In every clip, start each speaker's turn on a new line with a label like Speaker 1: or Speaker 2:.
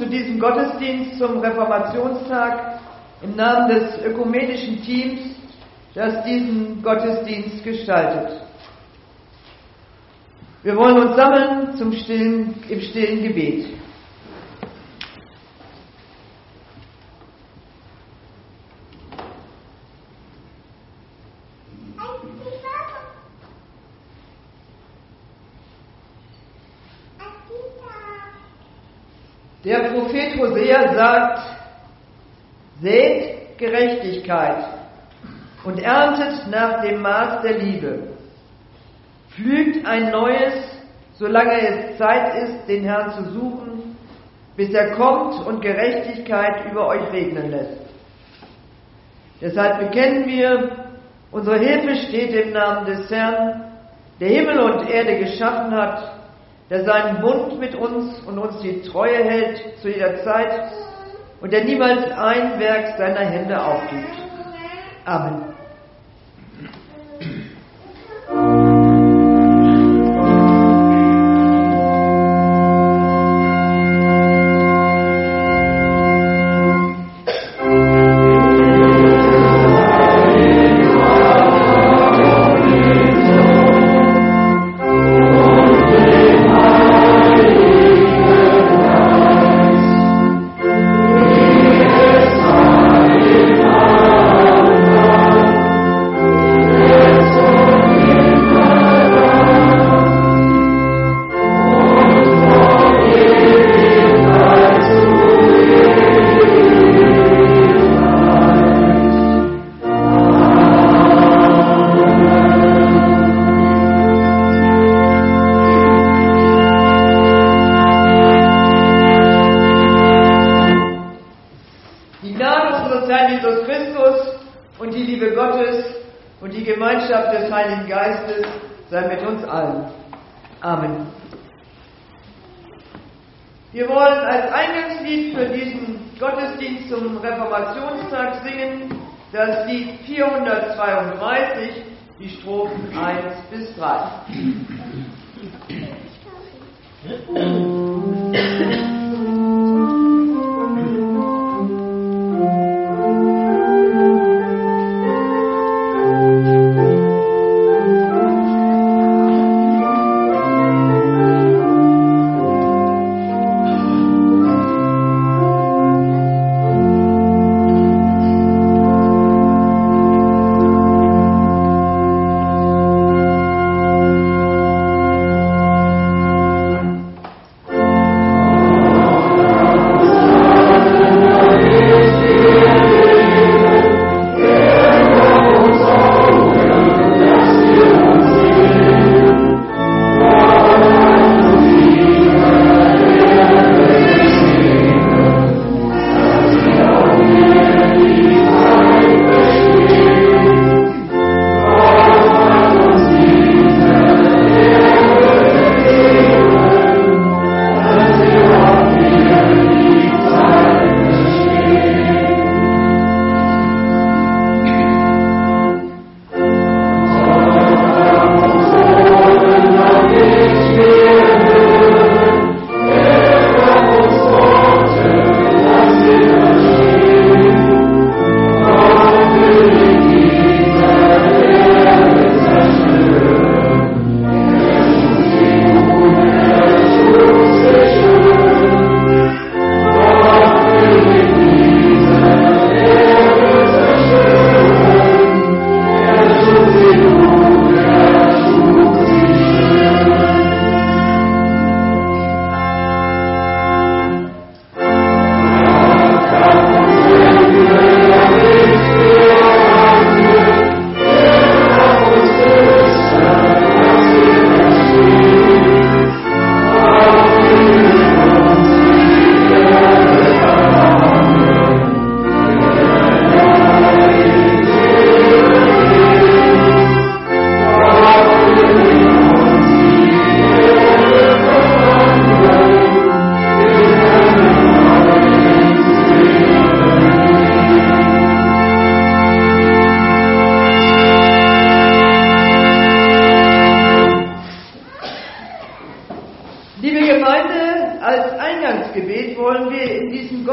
Speaker 1: zu diesem Gottesdienst zum Reformationstag im Namen des ökumenischen Teams, das diesen Gottesdienst gestaltet. Wir wollen uns sammeln im stillen Gebet. Der Prophet Hosea sagt: Sät Gerechtigkeit und erntet nach dem Maß der Liebe. Pflügt ein neues, solange es Zeit ist, den Herrn zu suchen, bis er kommt und Gerechtigkeit über euch regnen lässt. Deshalb bekennen wir, unsere Hilfe steht im Namen des Herrn, der Himmel und Erde geschaffen hat, der seinen Bund mit uns und uns die Treue hält zu jeder Zeit und der niemals ein Werk seiner Hände aufgibt. Amen. Wir wollen als Eingangslied für diesen Gottesdienst zum Reformationstag singen das Lied 432, die Strophen 1 bis 3.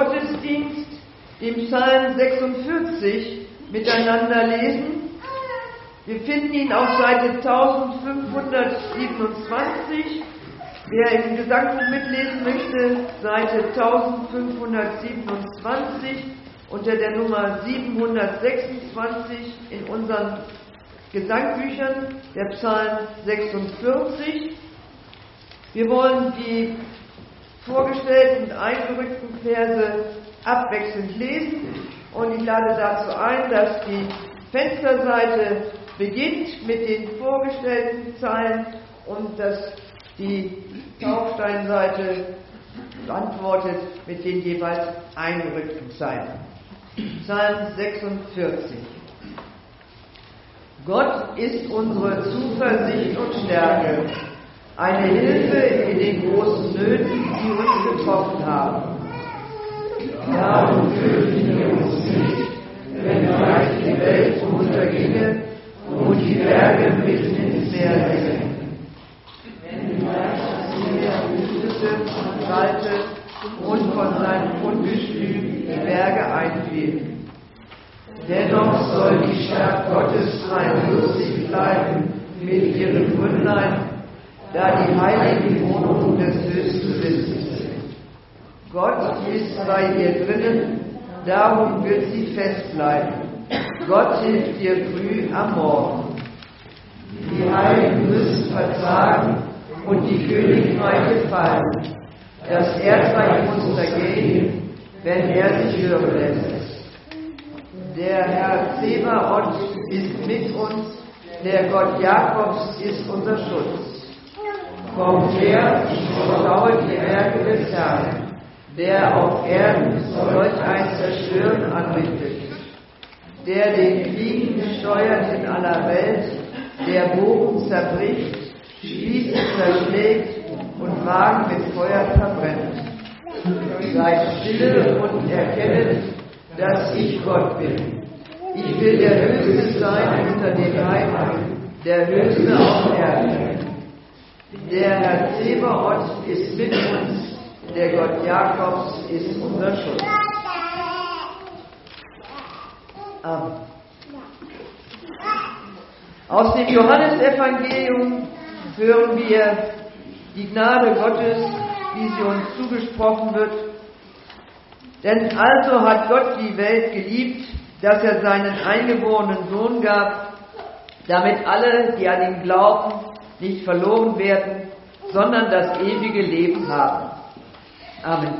Speaker 1: Gottesdienst den Psalm 46 miteinander lesen. Wir finden ihn auf Seite 1527. Wer im Gesangbuch mitlesen möchte, Seite 1527 unter der Nummer 726 in unseren Gesangbüchern, der Psalm 46. Wir wollen die vorgestellten und eingerückten Verse abwechselnd lesen und ich lade dazu ein, dass die Fensterseite beginnt mit den vorgestellten Zeilen und dass die Taufsteinseite antwortet mit den jeweils eingerückten Zeilen. Psalm 46. Gott ist unsere Zuversicht und Stärke, eine Hilfe in den großen Nöten, die uns getroffen haben. Darum fürchten wir uns nicht, wenn vielleicht die Welt unterginge und die Berge mitten ins Meer sinken. Wenn vielleicht das Meer wütete und wallte und von seinem Ungestüm die Berge einfielen. Dennoch soll die Stadt Gottes rein lustig bleiben mit ihren Gründlein, da die heiligen Wohnungen des Höchsten sind. Gott ist bei ihr drinnen, darum wird sie fest bleiben. Gott hilft ihr früh am Morgen. Die Heiligen müssen verzagen und die Königreiche fallen. Das Erdreich muss untergehen, wenn er sich hören lässt. Der Herr Zebaoth ist mit uns, der Gott Jakobs ist unser Schutz. Kommt her, schaut die Werke des Herrn, der auf Erden solch ein Zerstören anrichtet, der den Fliegen steuert in aller Welt, der Bogen zerbricht, Spieße zerschlägt und Wagen mit Feuer verbrennt. Seid stille und erkennet, dass ich Gott bin. Ich will der Höchste sein unter den Heiden, der Höchste auf Erden. Der Herr Zebaoth ist mit uns, der Gott Jakobs ist unser Schutz. Amen. Aus dem Johannesevangelium hören wir die Gnade Gottes, wie sie uns zugesprochen wird. Denn also hat Gott die Welt geliebt, dass er seinen eingeborenen Sohn gab, damit alle, die an ihn glauben, nicht verloren werden, sondern das ewige Leben haben. Amen.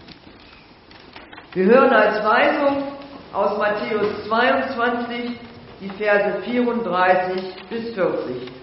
Speaker 1: Wir hören als Weisung aus Matthäus 22 die Verse 34 bis 40.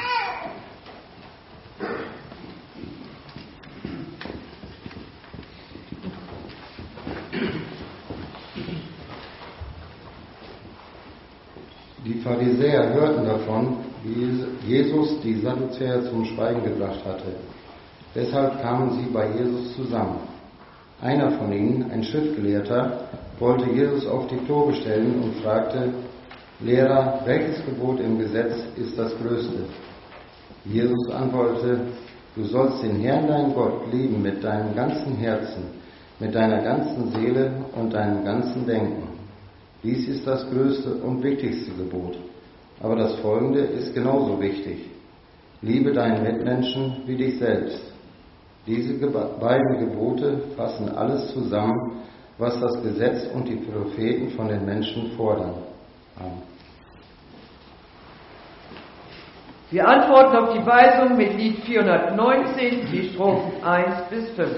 Speaker 2: Die Pharisäer hörten davon, wie Jesus die Sadduzäer zum Schweigen gebracht hatte. Deshalb kamen sie bei Jesus zusammen. Einer von ihnen, ein Schriftgelehrter, wollte Jesus auf die Probe stellen und fragte: Lehrer, welches Gebot im Gesetz ist das größte? Jesus antwortete: Du sollst den Herrn, deinen Gott, lieben mit deinem ganzen Herzen, mit deiner ganzen Seele und deinem ganzen Denken. Dies ist das größte und wichtigste Gebot. Aber das folgende ist genauso wichtig: Liebe deinen Mitmenschen wie dich selbst. Diese beiden Gebote fassen alles zusammen, was das Gesetz und die Propheten von den Menschen fordern. Amen.
Speaker 1: Wir antworten auf die Weisung mit Lied 419, die Strophen 1 bis 5.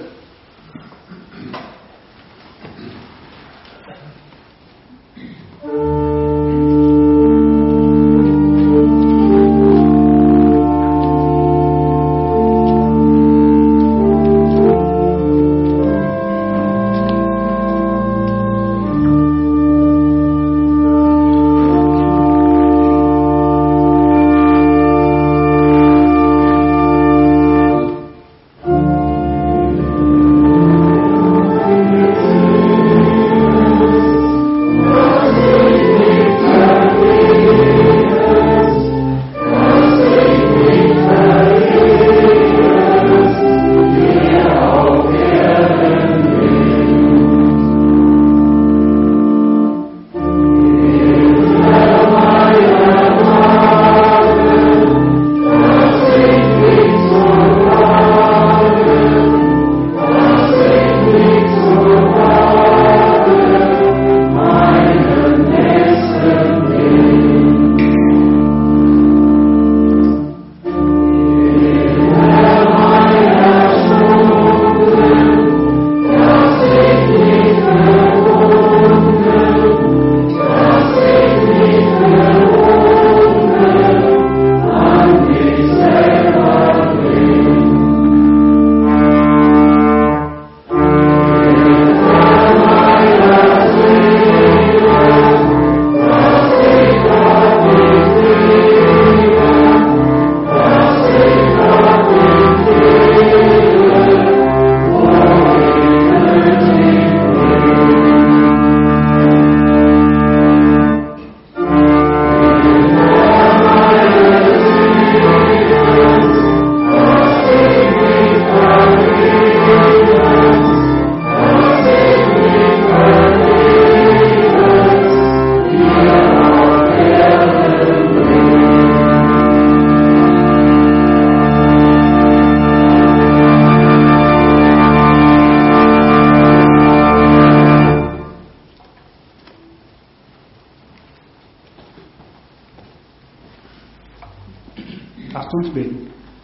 Speaker 3: Lasst uns beten.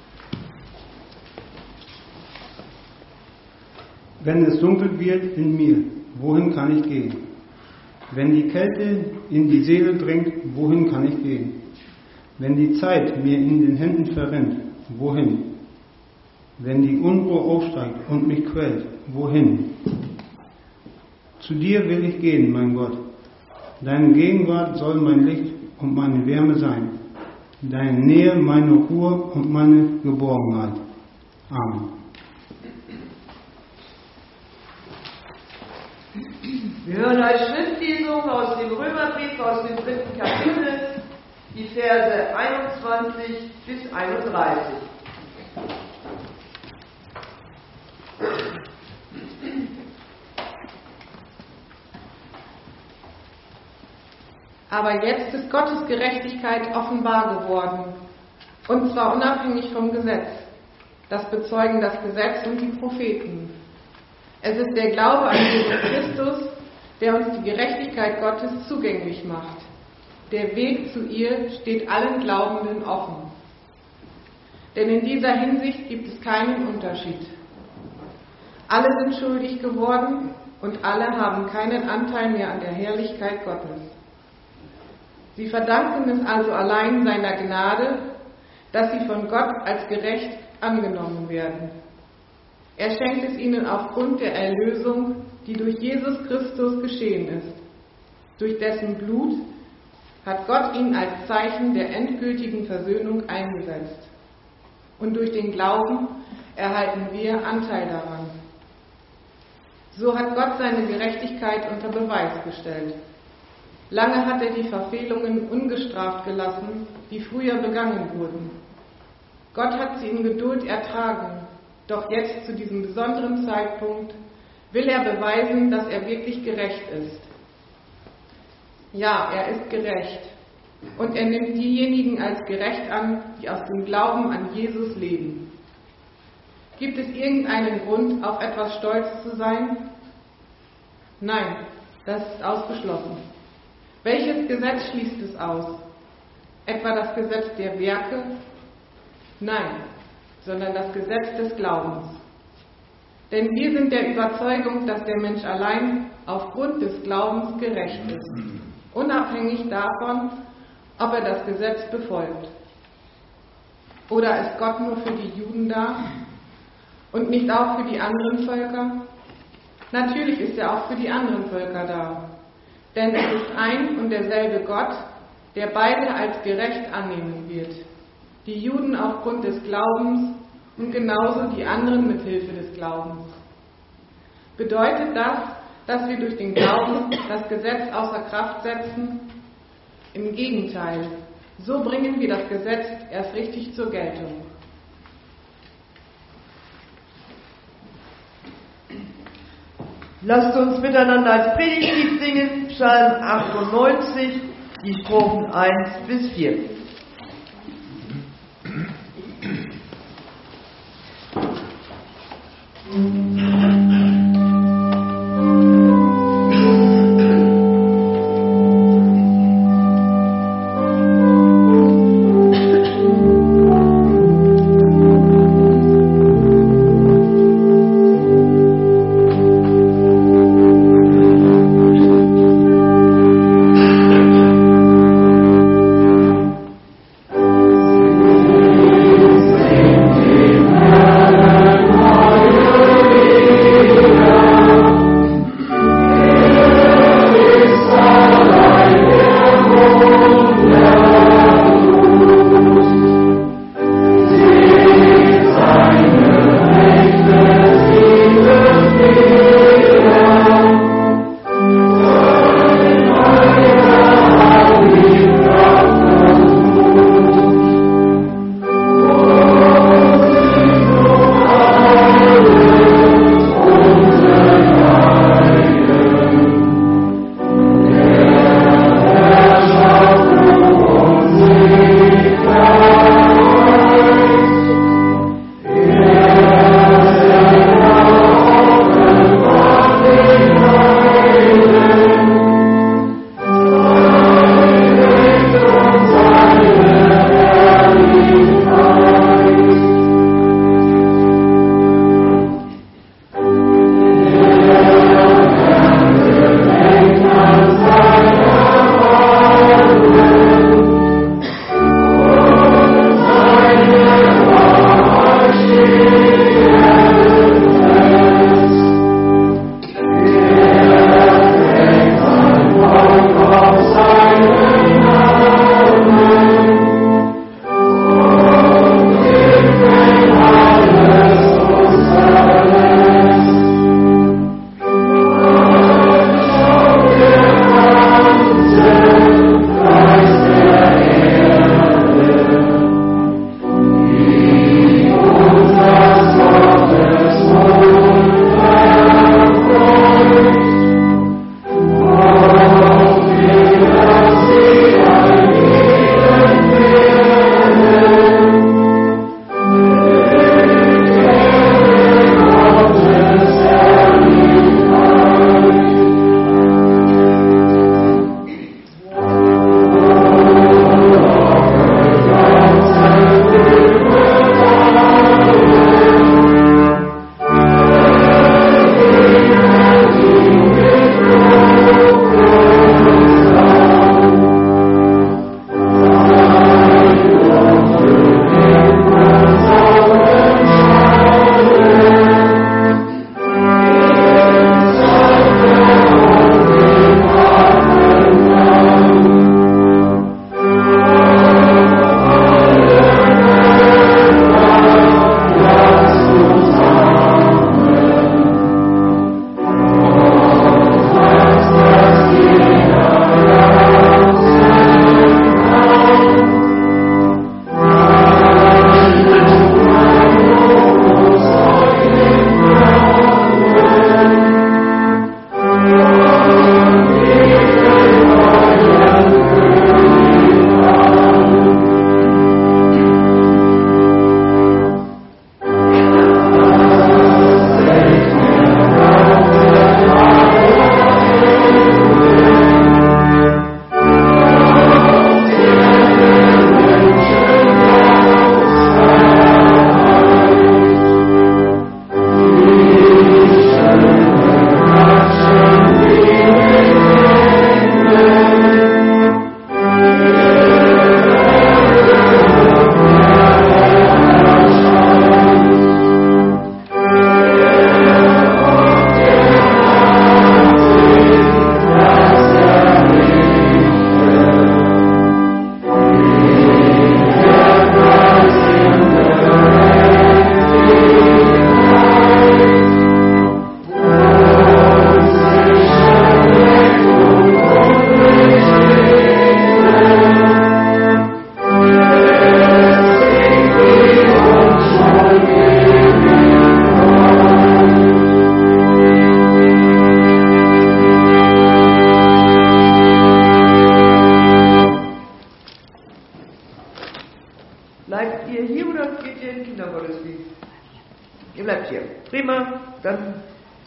Speaker 3: Wenn es dunkel wird in mir, wohin kann ich gehen? Wenn die Kälte in die Seele dringt, wohin kann ich gehen? Wenn die Zeit mir in den Händen verrinnt, wohin? Wenn die Unruhe aufsteigt und mich quält, wohin? Zu dir will ich gehen, mein Gott. Deine Gegenwart soll mein Licht und meine Wärme sein. Deine Nähe meine Ruhe und meine Geborgenheit. Amen.
Speaker 1: Wir hören als Schriftlesung aus dem Römerbrief, aus dem 3. Kapitel, die Verse 21 bis 31.
Speaker 4: Aber jetzt ist Gottes Gerechtigkeit offenbar geworden, und zwar unabhängig vom Gesetz. Das bezeugen das Gesetz und die Propheten. Es ist der Glaube an Jesus Christus, der uns die Gerechtigkeit Gottes zugänglich macht. Der Weg zu ihr steht allen Glaubenden offen. Denn in dieser Hinsicht gibt es keinen Unterschied. Alle sind schuldig geworden und alle haben keinen Anteil mehr an der Herrlichkeit Gottes. Sie verdanken es also allein seiner Gnade, dass sie von Gott als gerecht angenommen werden. Er schenkt es ihnen aufgrund der Erlösung, die durch Jesus Christus geschehen ist. Durch dessen Blut hat Gott ihn als Zeichen der endgültigen Versöhnung eingesetzt. Und durch den Glauben erhalten wir Anteil daran. So hat Gott seine Gerechtigkeit unter Beweis gestellt. Lange hat er die Verfehlungen ungestraft gelassen, die früher begangen wurden. Gott hat sie in Geduld ertragen, doch jetzt zu diesem besonderen Zeitpunkt will er beweisen, dass er wirklich gerecht ist. Ja, er ist gerecht und er nimmt diejenigen als gerecht an, die aus dem Glauben an Jesus leben. Gibt es irgendeinen Grund, auf etwas stolz zu sein? Nein, das ist ausgeschlossen. Welches Gesetz schließt es aus? Etwa das Gesetz der Werke? Nein, sondern das Gesetz des Glaubens. Denn wir sind der Überzeugung, dass der Mensch allein aufgrund des Glaubens gerecht ist, unabhängig davon, ob er das Gesetz befolgt. Oder ist Gott nur für die Juden da und nicht auch für die anderen Völker? Natürlich ist er auch für die anderen Völker da. Denn es ist ein und derselbe Gott, der beide als gerecht annehmen wird. Die Juden aufgrund des Glaubens und genauso die anderen mit Hilfe des Glaubens. Bedeutet das, dass wir durch den Glauben das Gesetz außer Kraft setzen? Im Gegenteil, so bringen wir das Gesetz erst richtig zur Geltung.
Speaker 1: Lasst uns miteinander als Predigtlied singen, Psalm 98, die Strophen 1 bis 4. Bleibt ihr hier oder geht ihr in den Kindergottesdienst? Ihr bleibt hier. Prima, dann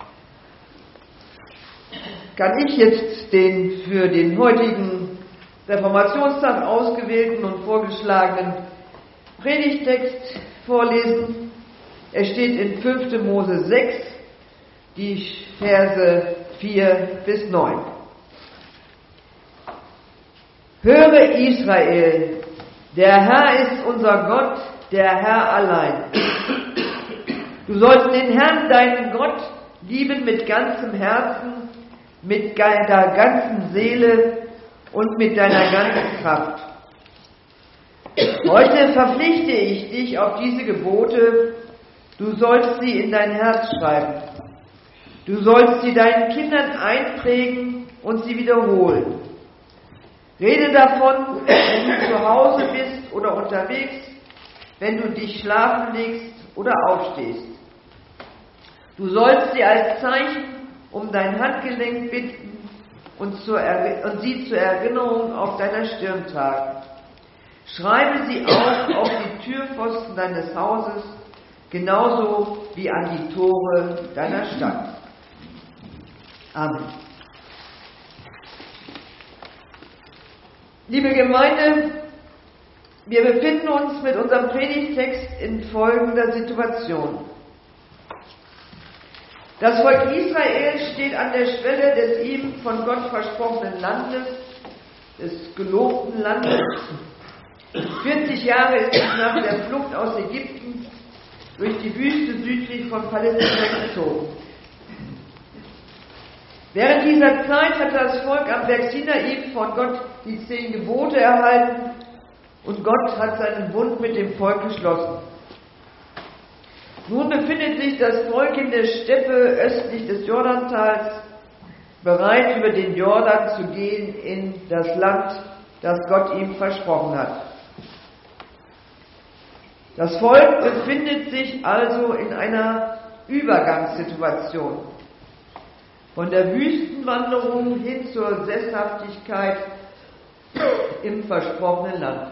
Speaker 1: kann ich jetzt den für den heutigen Reformationstag ausgewählten und vorgeschlagenen Predigtext vorlesen. Er steht in 5. Mose 6, die Verse 4 bis 9. Höre Israel, der Herr ist unser Gott, der Herr allein. Du sollst den Herrn, deinen Gott, lieben mit ganzem Herzen, mit deiner ganzen Seele und mit deiner ganzen Kraft. Heute verpflichte ich dich auf diese Gebote, du sollst sie in dein Herz schreiben. Du sollst sie deinen Kindern einprägen und sie wiederholen. Rede davon, wenn du zu Hause bist oder unterwegs, wenn du dich schlafen legst oder aufstehst. Du sollst sie als Zeichen um dein Handgelenk binden und sie zur Erinnerung auf deiner Stirn tragen. Schreibe sie auch auf die Türpfosten deines Hauses, genauso wie an die Tore deiner Stadt. Amen. Liebe Gemeinde, wir befinden uns mit unserem Predigtext in folgender Situation. Das Volk Israel steht an der Schwelle des ihm von Gott versprochenen Landes, des gelobten Landes. 40 Jahre ist es nach der Flucht aus Ägypten durch die Wüste südlich von Palästina gezogen. Während dieser Zeit hatte das Volk am Berg Sinai von Gott die 10 Gebote erhalten und Gott hat seinen Bund mit dem Volk geschlossen. Nun befindet sich das Volk in der Steppe östlich des Jordantals, bereit über den Jordan zu gehen in das Land, das Gott ihm versprochen hat. Das Volk befindet sich also in einer Übergangssituation. Von der Wüstenwanderung hin zur Sesshaftigkeit im versprochenen Land.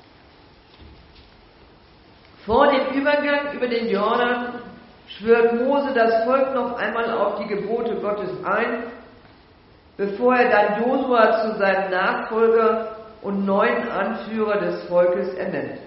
Speaker 1: Vor dem Übergang über den Jordan schwört Mose das Volk noch einmal auf die Gebote Gottes ein, bevor er dann Josua zu seinem Nachfolger und neuen Anführer des Volkes ernennt.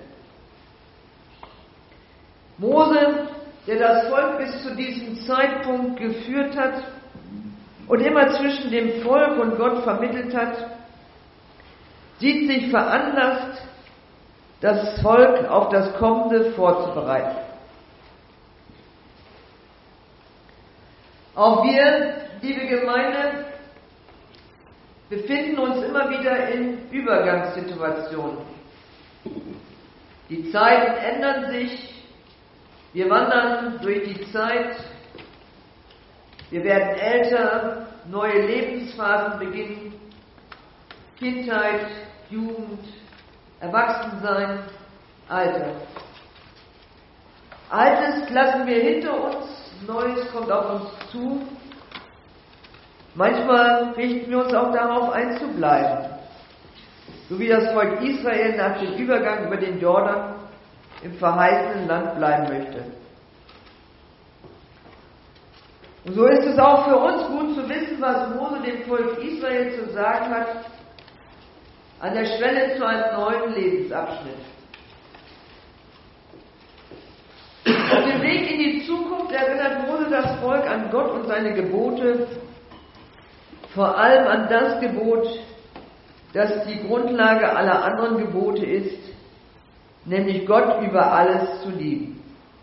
Speaker 1: Mose, der das Volk bis zu diesem Zeitpunkt geführt hat und immer zwischen dem Volk und Gott vermittelt hat, sieht sich veranlasst, das Volk auf das Kommende vorzubereiten. Auch wir, liebe Gemeinde, befinden uns immer wieder in Übergangssituationen. Die Zeiten ändern sich, wir wandern durch die Zeit, wir werden älter, neue Lebensphasen beginnen, Kindheit, Jugend, Erwachsensein, Alter. Altes lassen wir hinter uns, Neues kommt auf uns zu. Manchmal richten wir uns auch darauf ein, zu bleiben. So wie das Volk Israel nach dem Übergang über den Jordan im verheißenen Land bleiben möchte. Und so ist es auch für uns gut zu wissen, was Mose dem Volk Israel zu sagen hat, an der Schwelle zu einem neuen Lebensabschnitt. Auf dem Weg in die Zukunft erinnert Mose das Volk an Gott und seine Gebote, vor allem an das Gebot, das die Grundlage aller anderen Gebote ist, nämlich Gott über alles zu lieben.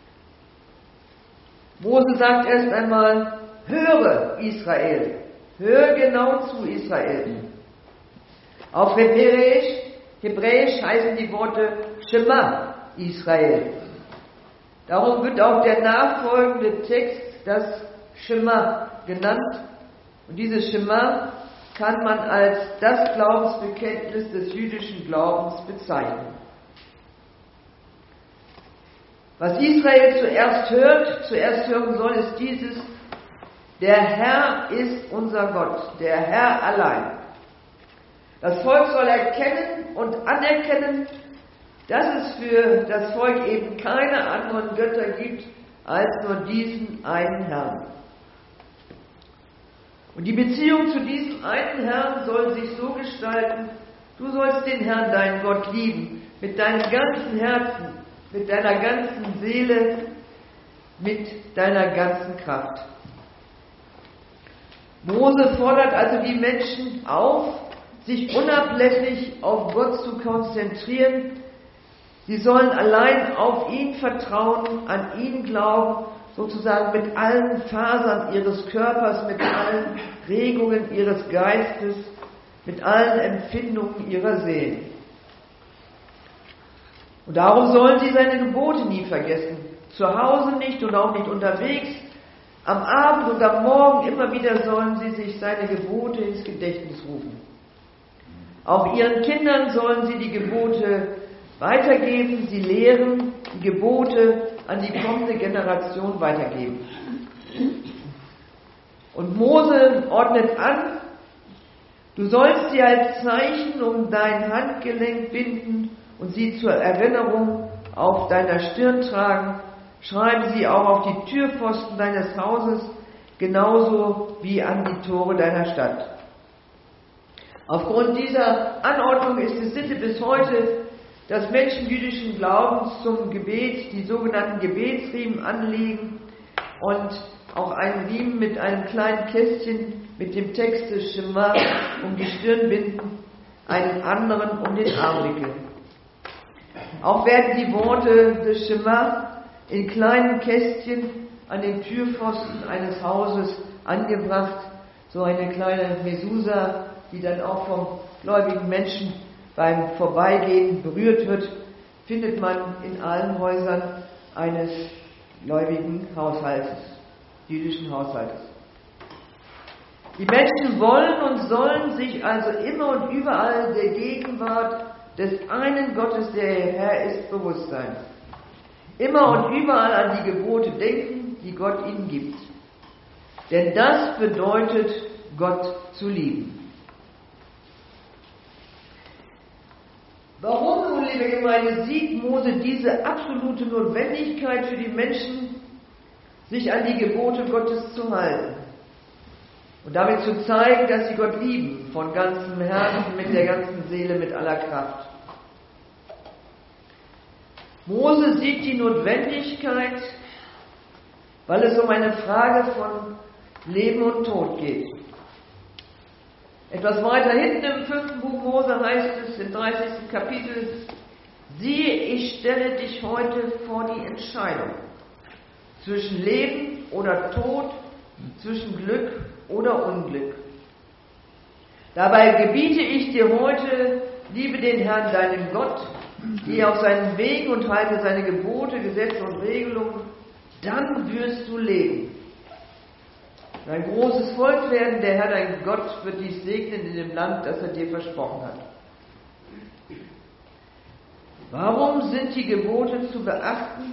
Speaker 1: Mose sagt erst einmal, höre Israel, hör genau zu Israel. Auf Hebräisch heißen die Worte Shema Israel. Darum wird auch der nachfolgende Text das Shema genannt. Und dieses Shema kann man als das Glaubensbekenntnis des jüdischen Glaubens bezeichnen. Was Israel zuerst hören soll, ist dieses: Der Herr ist unser Gott, der Herr allein. Das Volk soll erkennen und anerkennen, dass es für das Volk eben keine anderen Götter gibt als nur diesen einen Herrn. Und die Beziehung zu diesem einen Herrn soll sich so gestalten: Du sollst den Herrn, deinen Gott, lieben, mit deinem ganzen Herzen, mit deiner ganzen Seele, mit deiner ganzen Kraft. Mose fordert also die Menschen auf, sich unablässig auf Gott zu konzentrieren. Sie sollen allein auf ihn vertrauen, an ihn glauben, sozusagen mit allen Fasern ihres Körpers, mit allen Regungen ihres Geistes, mit allen Empfindungen ihrer Seele. Und darum sollen sie seine Gebote nie vergessen. Zu Hause nicht und auch nicht unterwegs. Am Abend und am Morgen immer wieder sollen sie sich seine Gebote ins Gedächtnis rufen. Auch ihren Kindern sollen sie die Gebote weitergeben, sie lehren, die Gebote an die kommende Generation weitergeben. Und Mose ordnet an: Du sollst sie als Zeichen um dein Handgelenk binden und sie zur Erinnerung auf deiner Stirn tragen. Schreibe sie auch auf die Türpfosten deines Hauses, genauso wie an die Tore deiner Stadt. Aufgrund dieser Anordnung ist es Sitte bis heute, dass Menschen jüdischen Glaubens zum Gebet die sogenannten Gebetsriemen anlegen und auch einen Riemen mit einem kleinen Kästchen mit dem Text des Schema um die Stirn binden, einen anderen um den Arm wickeln. Auch werden die Worte des Schema in kleinen Kästchen an den Türpfosten eines Hauses angebracht, so eine kleine Mesusa, die dann auch vom gläubigen Menschen beim Vorbeigehen berührt wird, findet man in allen Häusern eines gläubigen Haushaltes, jüdischen Haushaltes. Die Menschen wollen und sollen sich also immer und überall der Gegenwart des einen Gottes, der Herr ist, bewusst sein. Immer und überall an die Gebote denken, die Gott ihnen gibt. Denn das bedeutet, Gott zu lieben. Warum nun, liebe Gemeinde, sieht Mose diese absolute Notwendigkeit für die Menschen, sich an die Gebote Gottes zu halten und damit zu zeigen, dass sie Gott lieben, von ganzem Herzen, mit der ganzen Seele, mit aller Kraft? Mose sieht die Notwendigkeit, weil es um eine Frage von Leben und Tod geht. Etwas weiter hinten im 5. Buch Mose heißt es im 30. Kapitel: Siehe, ich stelle dich heute vor die Entscheidung zwischen Leben oder Tod, zwischen Glück oder Unglück. Dabei gebiete ich dir heute, liebe den Herrn, deinen Gott, geh auf seinen Wegen und halte seine Gebote, Gesetze und Regelungen, dann wirst du leben. Ein großes Volk werden, der Herr dein Gott wird dich segnen in dem Land, das er dir versprochen hat. Warum sind die Gebote zu beachten?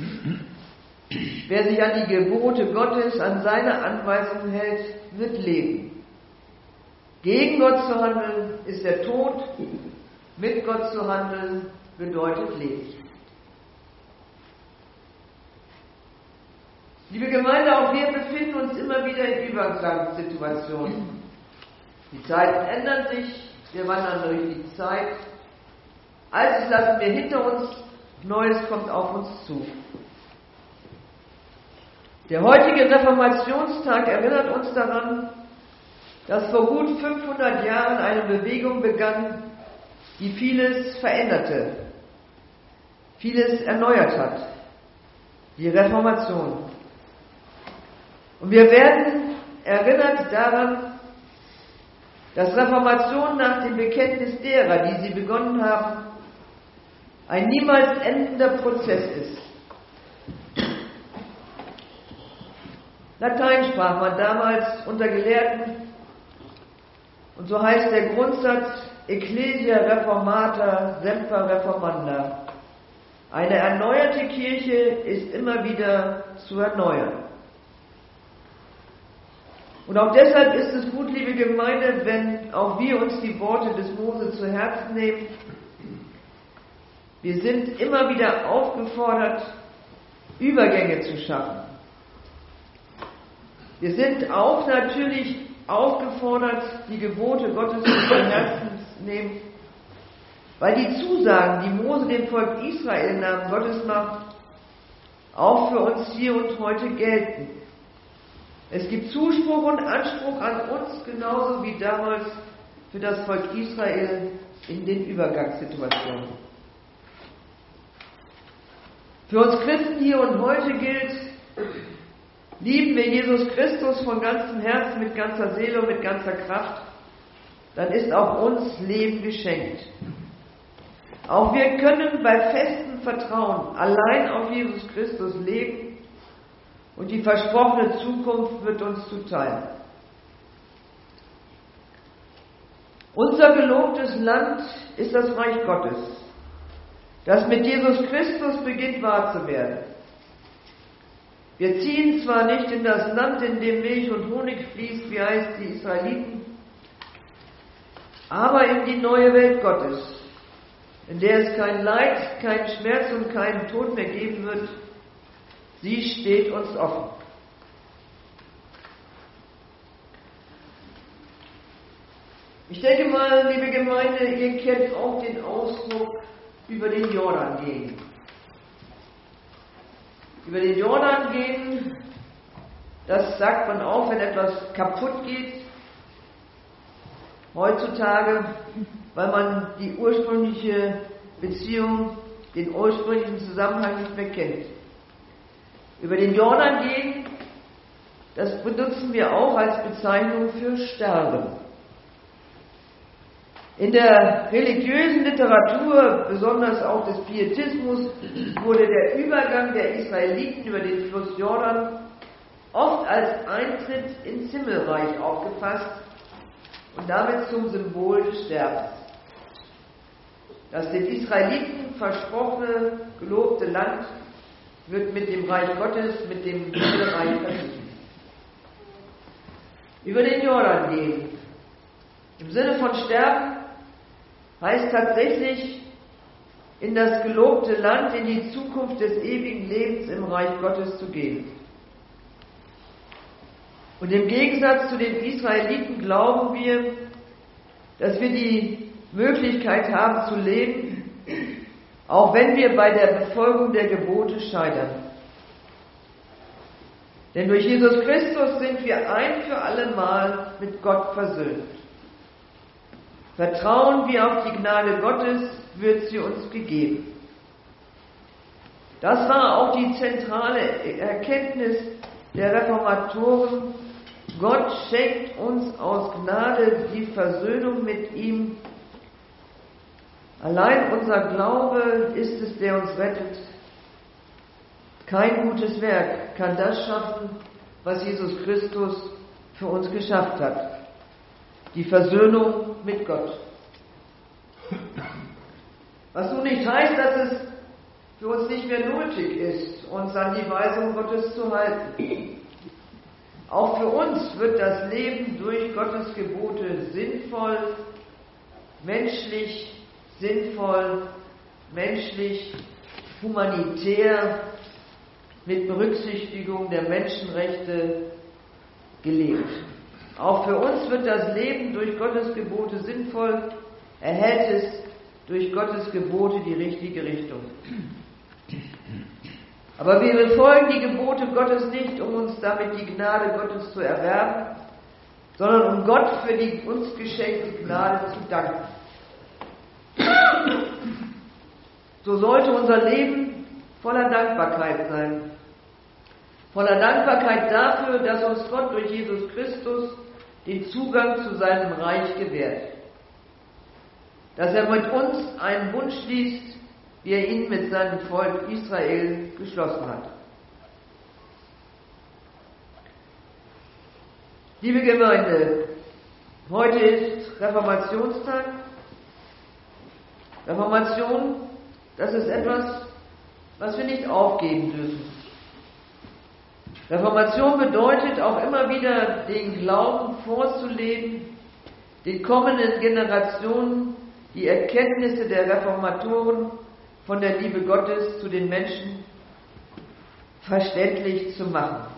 Speaker 1: Wer sich an die Gebote Gottes, an seine Anweisungen hält, wird leben. Gegen Gott zu handeln ist der Tod, mit Gott zu handeln bedeutet Leben. Liebe Gemeinde, auch wir befinden uns immer wieder in Übergangssituationen. Die Zeiten ändern sich, wir wandern durch die Zeit. Altes lassen wir hinter uns, Neues kommt auf uns zu. Der heutige Reformationstag erinnert uns daran, dass vor gut 500 Jahren eine Bewegung begann, die vieles veränderte, vieles erneuert hat. Die Reformation. Und wir werden erinnert daran, dass Reformation nach dem Bekenntnis derer, die sie begonnen haben, ein niemals endender Prozess ist. Latein sprach man damals unter Gelehrten und so heißt der Grundsatz Ecclesia Reformata Semper Reformanda. Eine erneuerte Kirche ist immer wieder zu erneuern. Und auch deshalb ist es gut, liebe Gemeinde, wenn auch wir uns die Worte des Mose zu Herzen nehmen. Wir sind immer wieder aufgefordert, Übergänge zu schaffen. Wir sind auch natürlich aufgefordert, die Gebote Gottes zu Herzen zu nehmen, weil die Zusagen, die Mose dem Volk Israel im Namen Gottes macht, auch für uns hier und heute gelten. Es gibt Zuspruch und Anspruch an uns, genauso wie damals für das Volk Israel in den Übergangssituationen. Für uns Christen hier und heute gilt, lieben wir Jesus Christus von ganzem Herzen, mit ganzer Seele und mit ganzer Kraft, dann ist auch uns Leben geschenkt. Auch wir können bei festem Vertrauen allein auf Jesus Christus leben und die versprochene Zukunft wird uns zuteil. Unser gelobtes Land ist das Reich Gottes, das mit Jesus Christus beginnt wahr zu werden. Wir ziehen zwar nicht in das Land, in dem Milch und Honig fließt, wie heißt die Israeliten, aber in die neue Welt Gottes, in der es kein Leid, keinen Schmerz und keinen Tod mehr geben wird. Sie steht uns offen. Ich denke mal, liebe Gemeinde, ihr kennt auch den Ausdruck über den Jordan gehen. Über den Jordan gehen, das sagt man auch, wenn etwas kaputt geht, heutzutage, weil man die ursprüngliche Beziehung, den ursprünglichen Zusammenhang nicht mehr kennt. Über den Jordan gehen, das benutzen wir auch als Bezeichnung für Sterben. In der religiösen Literatur, besonders auch des Pietismus, wurde der Übergang der Israeliten über den Fluss Jordan oft als Eintritt ins Himmelreich aufgefasst und damit zum Symbol des Sterbens. Das den Israeliten versprochene, gelobte Land wird mit dem Reich Gottes, mit dem Himmelreich verglichen. Über den Jordan gehen. Im Sinne von Sterben heißt tatsächlich in das gelobte Land, in die Zukunft des ewigen Lebens im Reich Gottes zu gehen. Und im Gegensatz zu den Israeliten glauben wir, dass wir die Möglichkeit haben zu leben, auch wenn wir bei der Befolgung der Gebote scheitern. Denn durch Jesus Christus sind wir ein für alle Mal mit Gott versöhnt. Vertrauen wir auf die Gnade Gottes, wird sie uns gegeben. Das war auch die zentrale Erkenntnis der Reformatoren. Gott schenkt uns aus Gnade die Versöhnung mit ihm. Allein unser Glaube ist es, der uns rettet. Kein gutes Werk kann das schaffen, was Jesus Christus für uns geschafft hat. Die Versöhnung mit Gott. Was nun nicht heißt, dass es für uns nicht mehr nötig ist, uns an die Weisung Gottes zu halten. Auch für uns wird das Leben durch Gottes Gebote sinnvoll, menschlich, humanitär, mit Berücksichtigung der Menschenrechte gelebt. Auch für uns wird das Leben durch Gottes Gebote sinnvoll, erhält es durch Gottes Gebote die richtige Richtung. Aber wir befolgen die Gebote Gottes nicht, um uns damit die Gnade Gottes zu erwerben, sondern um Gott für die uns geschenkte Gnade zu danken. So sollte unser Leben voller Dankbarkeit sein. Voller Dankbarkeit dafür, dass uns Gott durch Jesus Christus den Zugang zu seinem Reich gewährt. Dass er mit uns einen Bund schließt, wie er ihn mit seinem Volk Israel geschlossen hat. Liebe Gemeinde, heute ist Reformationstag. Reformation, das ist etwas, was wir nicht aufgeben dürfen. Reformation bedeutet auch immer wieder, den Glauben vorzuleben, den kommenden Generationen die Erkenntnisse der Reformatoren von der Liebe Gottes zu den Menschen verständlich zu machen.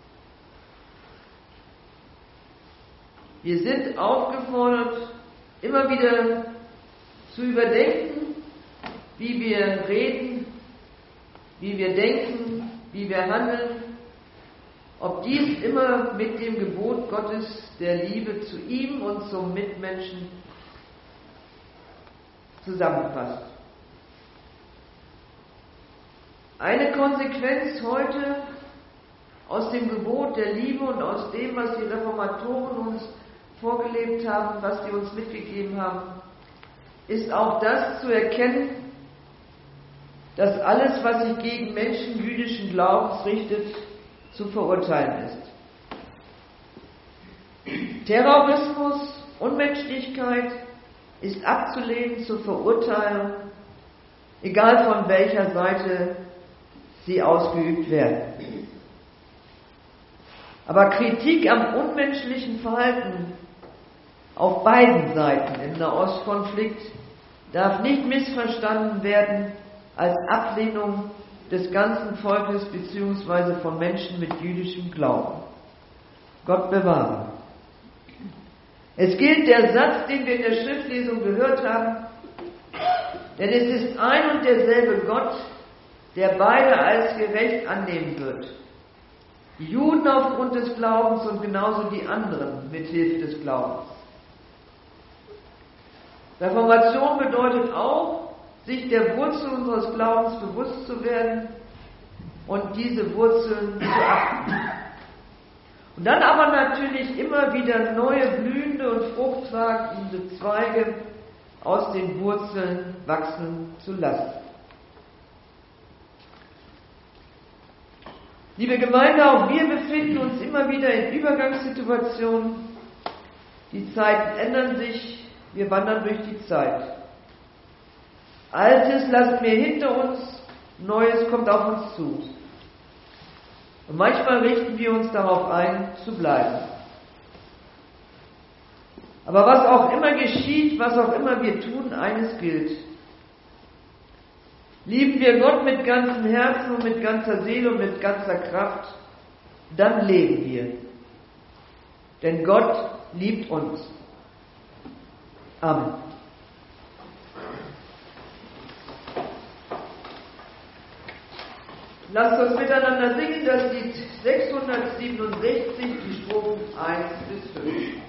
Speaker 1: Wir sind aufgefordert, immer wieder zu überdenken, wie wir reden, wie wir denken, wie wir handeln, ob dies immer mit dem Gebot Gottes der Liebe zu ihm und zum Mitmenschen zusammenpasst. Eine Konsequenz heute aus dem Gebot der Liebe und aus dem, was die Reformatoren uns vorgelebt haben, was sie uns mitgegeben haben, ist auch das zu erkennen, dass alles, was sich gegen Menschen jüdischen Glaubens richtet, zu verurteilen ist. Terrorismus, Unmenschlichkeit ist abzulehnen, zu verurteilen, egal von welcher Seite sie ausgeübt werden. Aber Kritik am unmenschlichen Verhalten auf beiden Seiten im Nahostkonflikt darf nicht missverstanden werden als Ablehnung des ganzen Volkes bzw. von Menschen mit jüdischem Glauben. Gott bewahre. Es gilt der Satz, den wir in der Schriftlesung gehört haben, denn es ist ein und derselbe Gott, der beide als gerecht annehmen wird. Die Juden aufgrund des Glaubens und genauso die anderen mit Hilfe des Glaubens. Reformation bedeutet auch, sich der Wurzel unseres Glaubens bewusst zu werden und diese Wurzeln zu achten. Und dann aber natürlich immer wieder neue blühende und fruchttragende Zweige aus den Wurzeln wachsen zu lassen. Liebe Gemeinde, auch wir befinden uns immer wieder in Übergangssituationen. Die Zeiten ändern sich, wir wandern durch die Zeit. Altes lassen wir hinter uns, Neues kommt auf uns zu. Und manchmal richten wir uns darauf ein, zu bleiben. Aber was auch immer geschieht, was auch immer wir tun, eines gilt. Lieben wir Gott mit ganzem Herzen und mit ganzer Seele und mit ganzer Kraft, dann leben wir. Denn Gott liebt uns. Amen. Lasst uns miteinander singen das Lied 667, die Strophen 1 bis 5.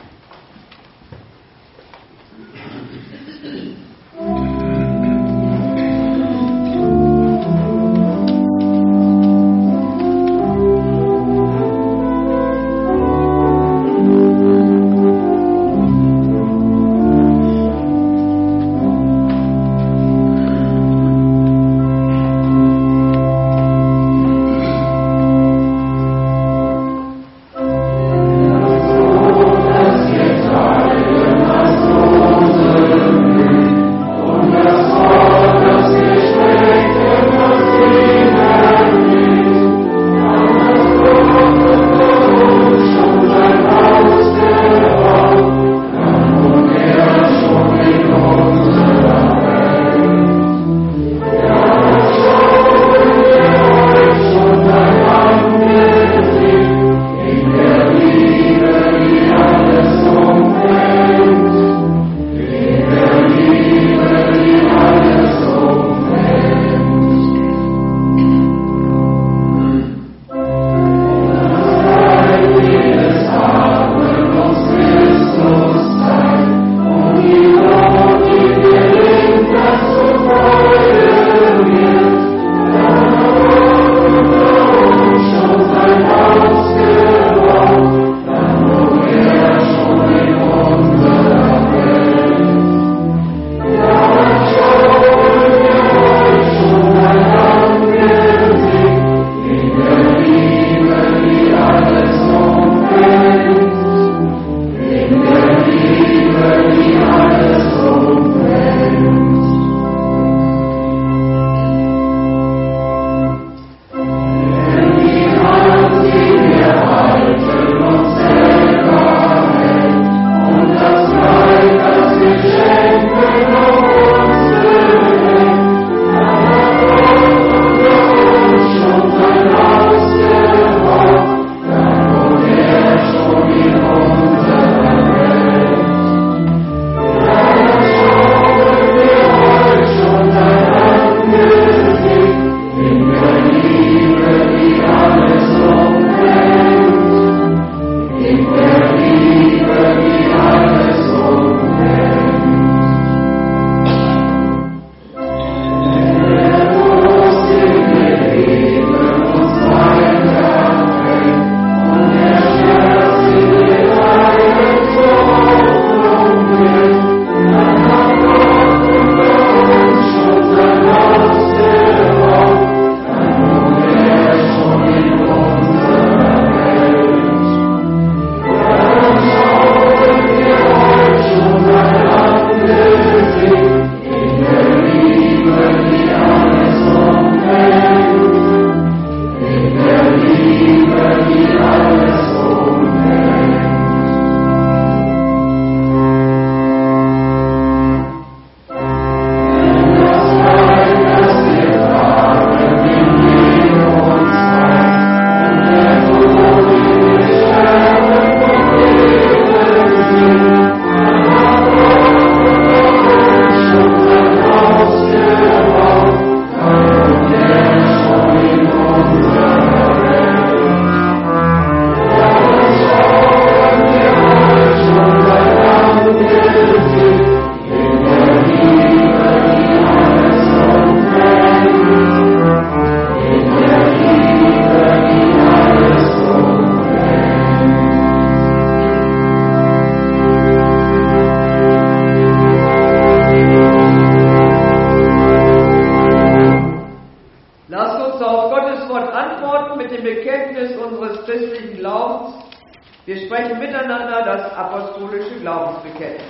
Speaker 1: mit dem Bekenntnis unseres christlichen Glaubens. Wir sprechen miteinander das apostolische Glaubensbekenntnis.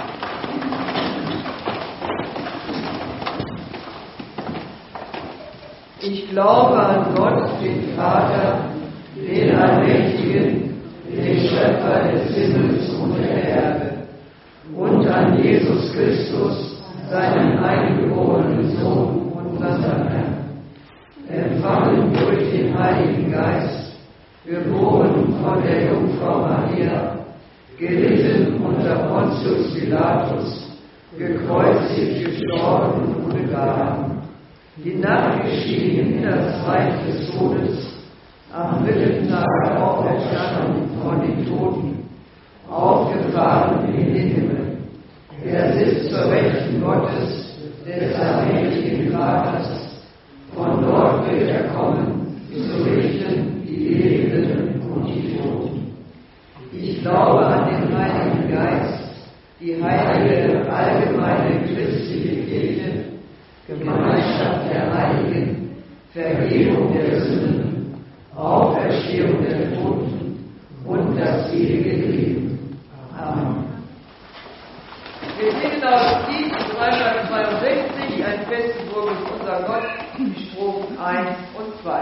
Speaker 1: Ich glaube an Gott, den Vater, den Allmächtigen, den Schöpfer des Himmels und der Erde, und an Jesus Christus, seinen eingeborenen Sohn, unseren Herrn, empfangen durch den Heiligen Geist, geboren von der Jungfrau Maria, gelitten unter Pontius Pilatus, gekreuzigt, gestorben und begraben, die Nacht gestiegen in das Reich des Todes, am dritten Tag auferstanden von den Toten, aufgefahren in den Himmel. Er sitzt zur Rechten Gottes, des allmächtigen Vaters. Von dort wird er kommen, zu richten die Lebenden und die Toten. Ich glaube an den Heiligen Geist, die heilige, allgemeine christliche Kirche, Gemeinschaft der Heiligen, Vergebung der Sünden, Auferstehung der Toten und das ewige Leben. Amen. Wir singen aus Lied 362, ein festen Burg ist unser Gott, die Strophen 1 und 2.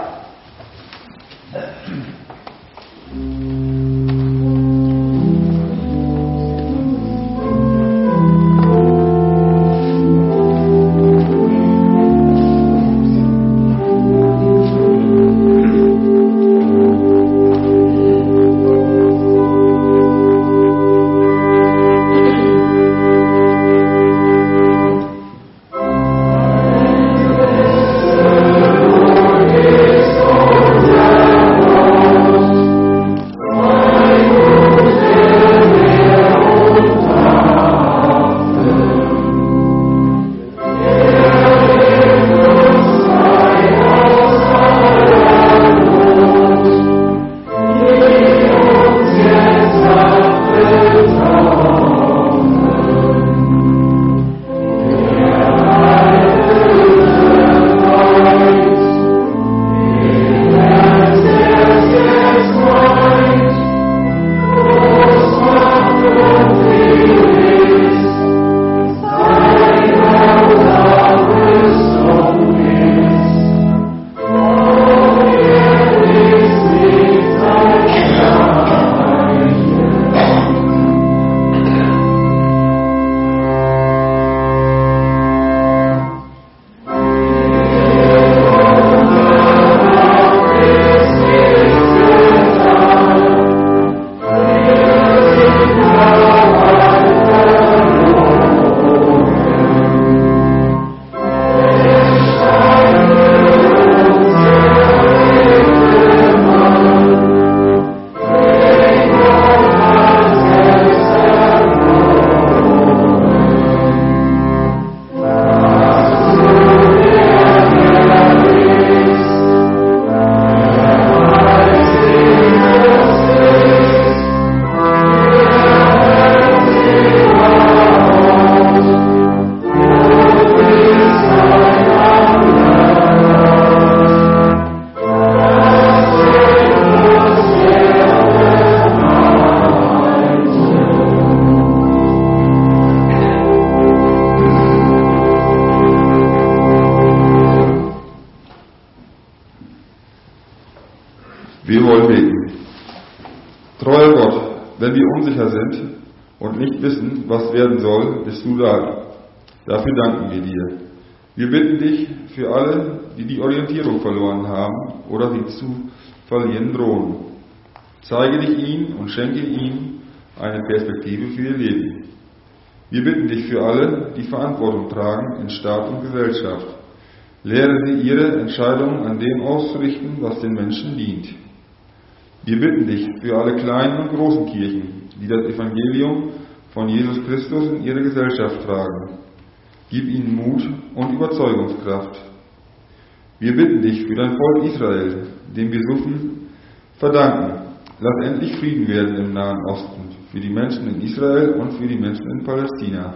Speaker 5: Wir wollen beten. Treuer Gott, wenn wir unsicher sind und nicht wissen, was werden soll, bist du da. Dafür danken wir dir. Wir bitten dich für alle, die die Orientierung verloren haben oder sie zu verlieren drohen. Zeige dich ihnen und schenke ihnen eine Perspektive für ihr Leben. Wir bitten dich für alle, die Verantwortung tragen in Staat und Gesellschaft. Lehre sie ihre Entscheidungen an dem auszurichten, was den Menschen dient. Wir bitten dich für alle kleinen und großen Kirchen, die das Evangelium von Jesus Christus in ihre Gesellschaft tragen. Gib ihnen Mut und Überzeugungskraft. Wir bitten dich für dein Volk Israel, dem wir so viel verdanken. Lass endlich Frieden werden im Nahen Osten, für die Menschen in Israel und für die Menschen in Palästina.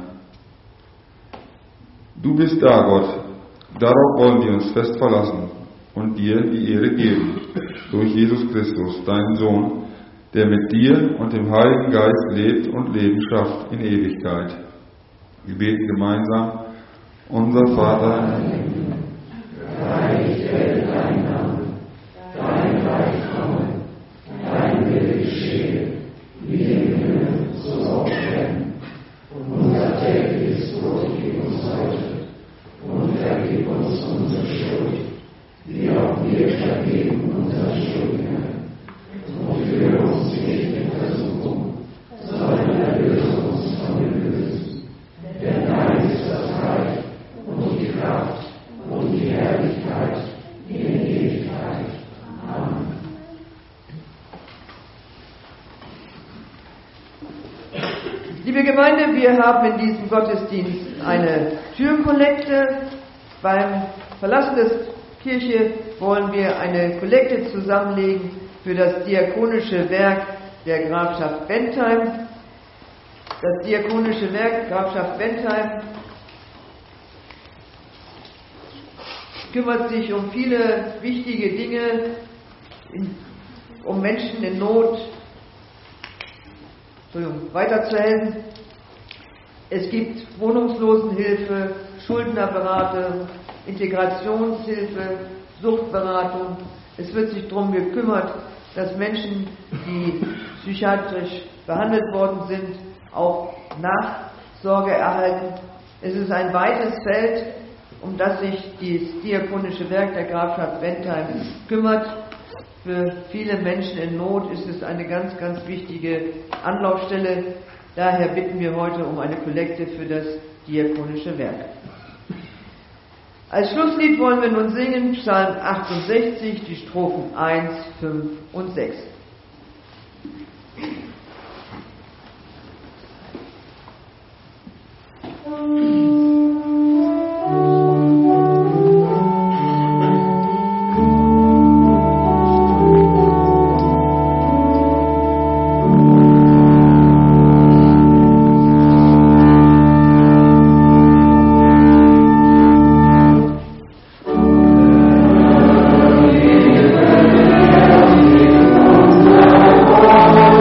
Speaker 5: Du bist da, Gott. Darauf wollen wir uns fest verlassen und dir die Ehre geben. durch Jesus Christus, deinen Sohn, der mit dir und dem Heiligen Geist lebt und Leben schafft in Ewigkeit. Wir beten gemeinsam: Unser Vater,
Speaker 6: geheiligt werde dein Name, dein Reich komme, dein Wille geschehe, wie im Himmel, so auf Erden. Unser tägliches Brot gib uns heute und vergib uns unsere Schuld, wie auch wir vergeben unseren Schuldnern. Und führe uns nicht in Versuchung, sondern erlöse uns von dem Bösen. Denn dein ist das Reich und die Kraft und die Herrlichkeit in Ewigkeit. Amen.
Speaker 1: Liebe Gemeinde, wir haben in diesem Gottesdienst eine Türkollekte. Beim Verlassen der Kirche wollen wir eine Kollekte zusammenlegen für das diakonische Werk der Grafschaft Bentheim. Das diakonische Werk Grafschaft Bentheim kümmert sich um viele wichtige Dinge, um Menschen in Not weiterzuhelfen. Es gibt Wohnungslosenhilfe, Schuldnerberatung, Integrationshilfe, Suchtberatung. Es wird sich darum gekümmert, dass Menschen, die psychiatrisch behandelt worden sind, auch Nachsorge erhalten. Es ist ein weites Feld, um das sich das diakonische Werk der Grafschaft Bentheim kümmert. Für viele Menschen in Not ist es eine ganz, ganz wichtige Anlaufstelle. Daher bitten wir heute um eine Kollekte für das diakonische Werk. Als Schlusslied wollen wir nun singen Psalm 68, die Strophen 1, 5 und 6.
Speaker 6: Amen.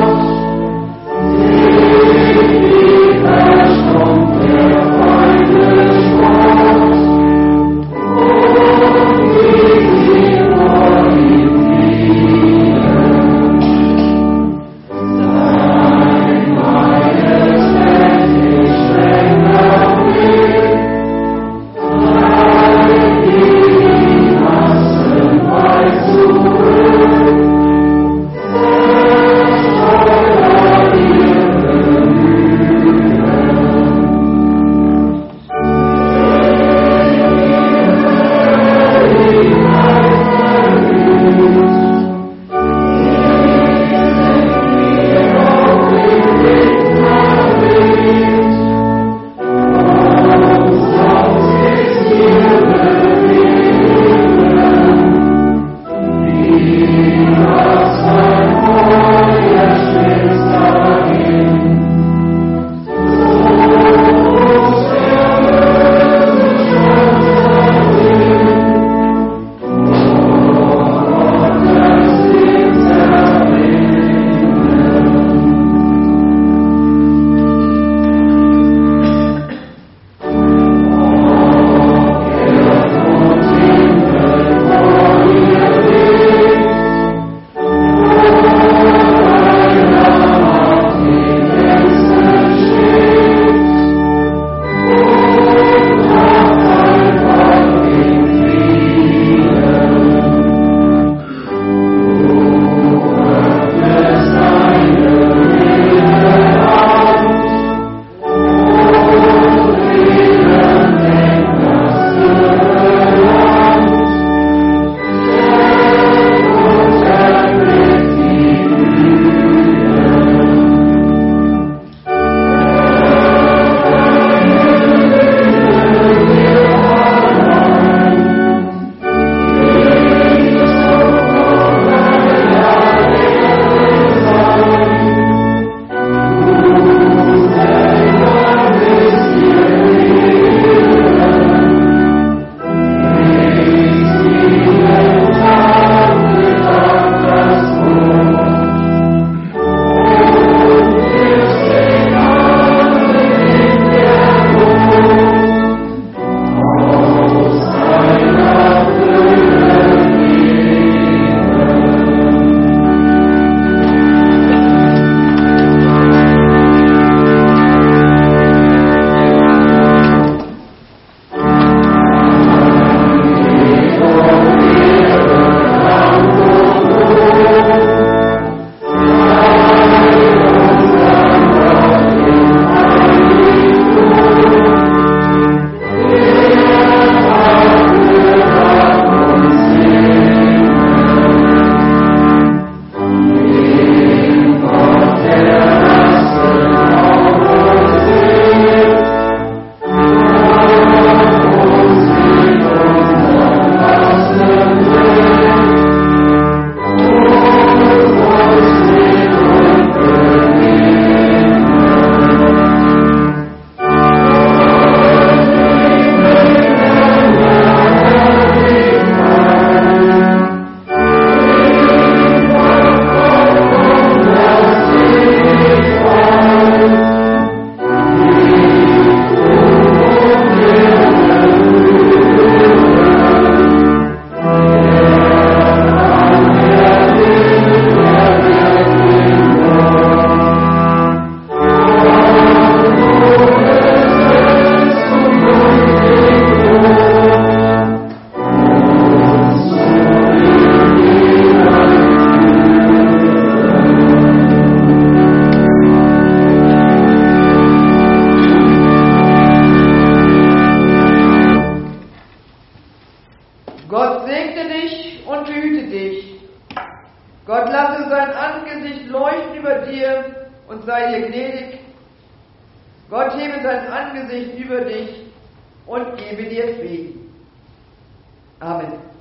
Speaker 1: Gott segne dich und behüte dich. Gott lasse sein Angesicht leuchten über dir und sei dir gnädig. Gott hebe sein Angesicht über dich und gebe dir Frieden. Amen.